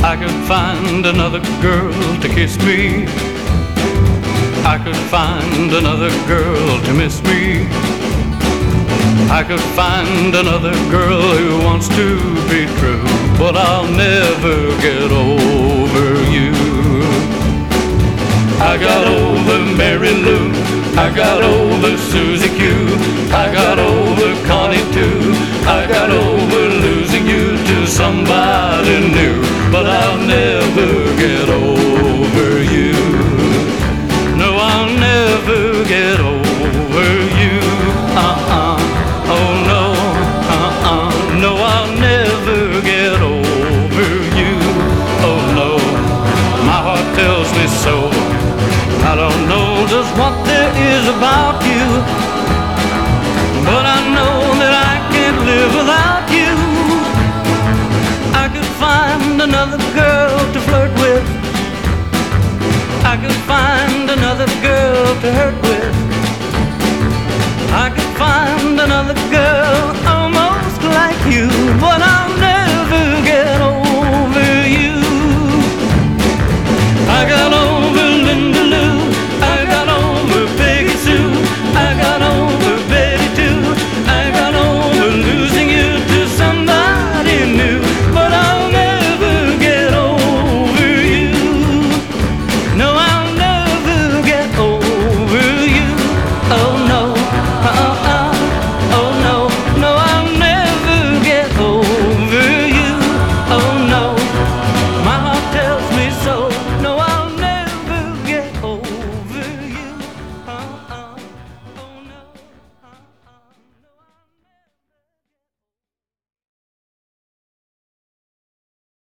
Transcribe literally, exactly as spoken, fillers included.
I could find another girl to kiss me. I could find another girl to miss me. I could find another girl who wants to be true, but I'll never get over you. I got over Mary Lou, I got over Susie Q, I got over Connie too, I got over losing you to somebody new, but I'll never get over you. No, I'll never get over